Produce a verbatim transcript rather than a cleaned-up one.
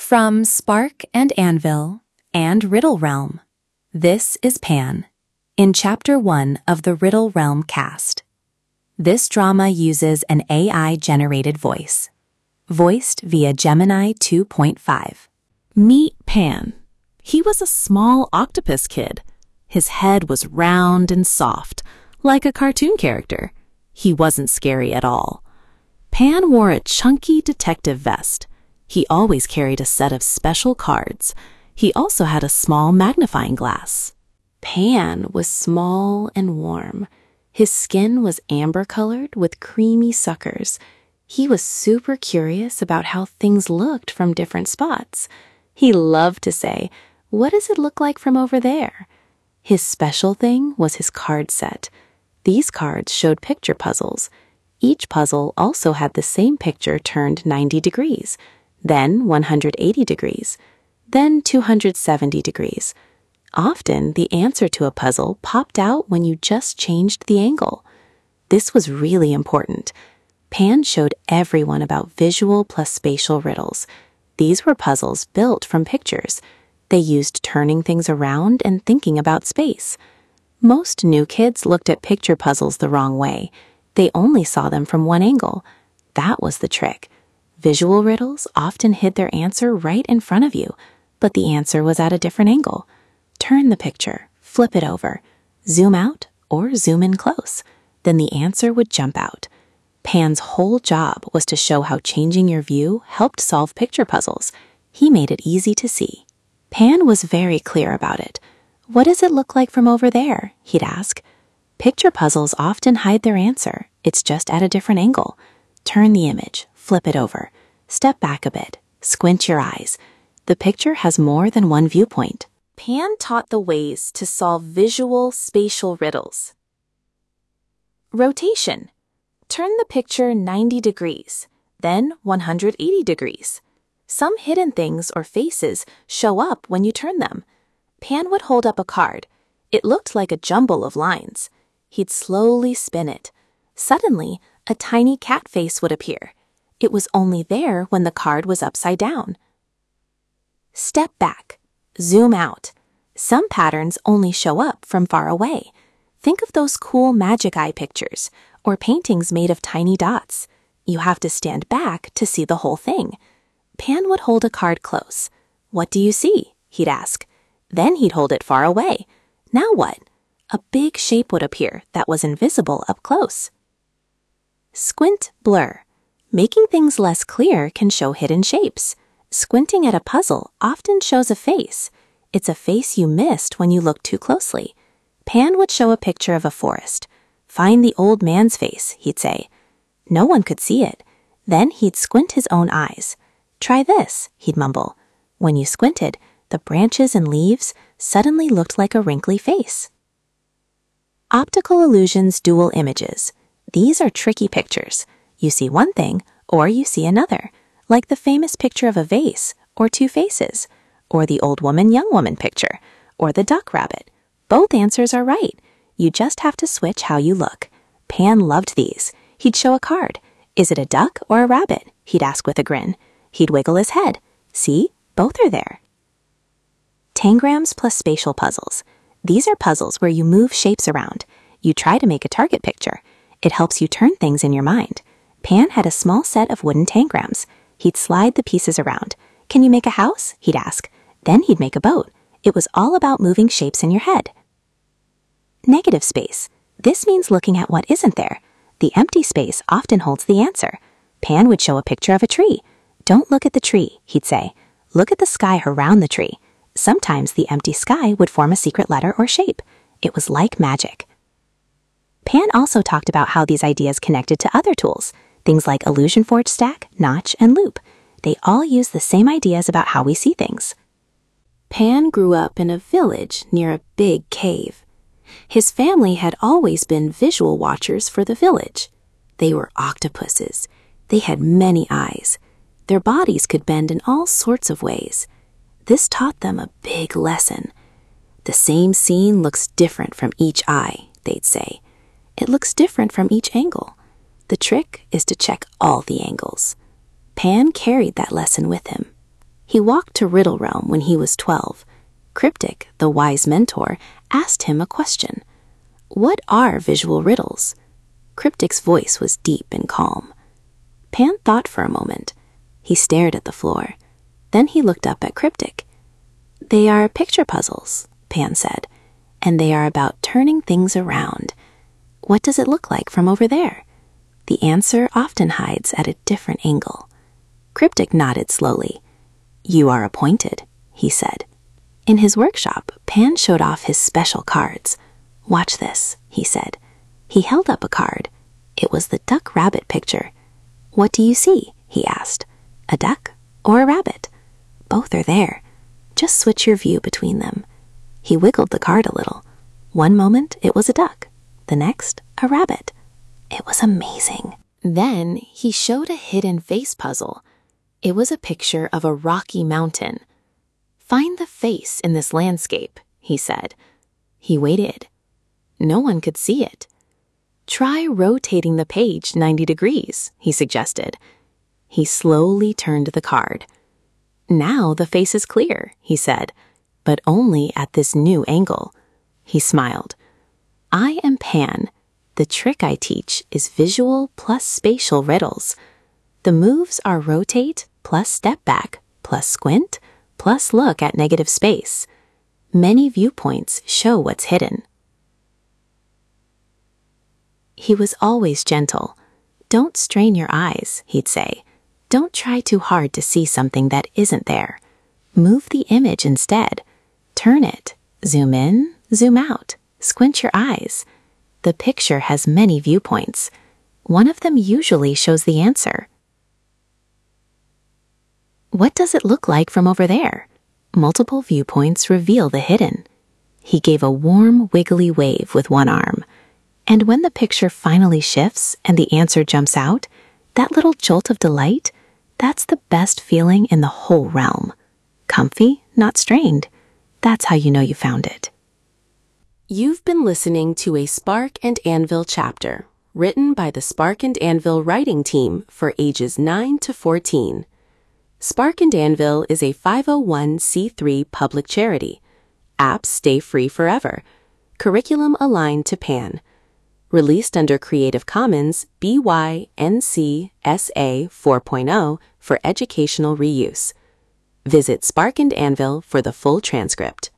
From Spark and Anvil and Riddle Realm, this is Pan, in Chapter one of the Riddle Realm cast. This drama uses an A I-generated voice, voiced via Gemini two point five. Meet Pan. He was a small octopus kid. His head was round and soft, like a cartoon character. He wasn't scary at all. Pan wore a chunky detective vest. He always carried a set of special cards. He also had a small magnifying glass. Pan was small and warm. His skin was amber-colored with creamy suckers. He was super curious about how things looked from different spots. He loved to say, "What does it look like from over there?" His special thing was his card set. These cards showed picture puzzles. Each puzzle also had the same picture turned ninety degrees, then one hundred eighty degrees, then two hundred seventy degrees. Often, the answer to a puzzle popped out when you just changed the angle. This was really important. Pan showed everyone about visual plus spatial riddles. These were puzzles built from pictures. They used turning things around and thinking about space. Most new kids looked at picture puzzles the wrong way. They only saw them from one angle. That was the trick. Visual riddles often hid their answer right in front of you, but the answer was at a different angle. Turn the picture, flip it over, zoom out or zoom in close. Then the answer would jump out. Pan's whole job was to show how changing your view helped solve picture puzzles. He made it easy to see. Pan was very clear about it. "What does it look like from over there?" he'd ask. Picture puzzles often hide their answer. It's just at a different angle. Turn the image, flip it over, step back a bit, squint your eyes. The picture has more than one viewpoint. Pan taught the ways to solve visual spatial riddles. Rotation. Turn the picture ninety degrees, then one hundred eighty degrees. Some hidden things or faces show up when you turn them. Pan would hold up a card. It looked like a jumble of lines. He'd slowly spin it. Suddenly, a tiny cat face would appear. It was only there when the card was upside down. Step back. Zoom out. Some patterns only show up from far away. Think of those cool magic eye pictures or paintings made of tiny dots. You have to stand back to see the whole thing. Pan would hold a card close. "What do you see?" he'd ask. Then he'd hold it far away. Now what? A big shape would appear that was invisible up close. Squint blur. Making things less clear can show hidden shapes. Squinting at a puzzle often shows a face. It's a face you missed when you looked too closely. Pan would show a picture of a forest. "Find the old man's face," he'd say. No one could see it. Then he'd squint his own eyes. "Try this," he'd mumble. When you squinted, the branches and leaves suddenly looked like a wrinkly face. Optical illusions dual images. These are tricky pictures. You see one thing, or you see another, like the famous picture of a vase, or two faces, or the old woman, young woman picture, or the duck rabbit. Both answers are right. You just have to switch how you look. Pan loved these. He'd show a card. "Is it a duck or a rabbit?" he'd ask with a grin. He'd wiggle his head. "See, both are there." Tangrams plus spatial puzzles. These are puzzles where you move shapes around. You try to make a target picture. It helps you turn things in your mind. Pan had a small set of wooden tangrams. He'd slide the pieces around. "Can you make a house?" he'd ask. Then he'd make a boat. It was all about moving shapes in your head. Negative space. This means looking at what isn't there. The empty space often holds the answer. Pan would show a picture of a tree. "Don't look at the tree," he'd say. "Look at the sky around the tree." Sometimes the empty sky would form a secret letter or shape. It was like magic. Pan also talked about how these ideas connected to other tools, things like Illusion Forge Stack, Notch, and Loop. They all use the same ideas about how we see things. Pan grew up in a village near a big cave. His family had always been visual watchers for the village. They were octopuses. They had many eyes. Their bodies could bend in all sorts of ways. This taught them a big lesson. The same scene looks different from each eye, they'd say. It looks different from each angle. The trick is to check all the angles. Pan carried that lesson with him. He walked to Riddle Realm when he was twelve. Cryptic, the wise mentor, asked him a question. What are visual riddles? Cryptic's voice was deep and calm. Pan thought for a moment. He stared at the floor. Then he looked up at Cryptic. They are picture puzzles, Pan said, and they are about turning things around. What does it look like from over there? The answer often hides at a different angle. Cryptic nodded slowly. You are appointed, he said. In his workshop, Pan showed off his special cards. Watch this, he said. He held up a card. It was the duck-rabbit picture. What do you see? He asked. A duck or a rabbit? Both are there. Just switch your view between them. He wiggled the card a little. One moment it was a duck, the next a rabbit. It was amazing. Then he showed a hidden face puzzle. It was a picture of a rocky mountain. Find the face in this landscape, he said. He waited. No one could see it. Try rotating the page ninety degrees, he suggested. He slowly turned the card. Now the face is clear, he said, but only at this new angle. He smiled. I am Pan. The trick I teach is visual plus spatial riddles. The moves are rotate plus step back plus squint plus look at negative space. Many viewpoints show what's hidden. He was always gentle. Don't strain your eyes, he'd say. Don't try too hard to see something that isn't there. Move the image instead. Turn it. Zoom in, zoom out. Squint your eyes. The picture has many viewpoints. One of them usually shows the answer. What does it look like from over there? Multiple viewpoints reveal the hidden. He gave a warm, wiggly wave with one arm. And when the picture finally shifts and the answer jumps out, that little jolt of delight, that's the best feeling in the whole realm. Comfy, not strained. That's how you know you found it. You've been listening to a Spark and Anvil chapter, written by the Spark and Anvil writing team for ages nine to fourteen. Spark and Anvil is a five oh one c three public charity. Apps stay free forever. Curriculum aligned to Pan. Released under Creative Commons B Y N C S A four point oh for educational reuse. Visit Spark and Anvil for the full transcript.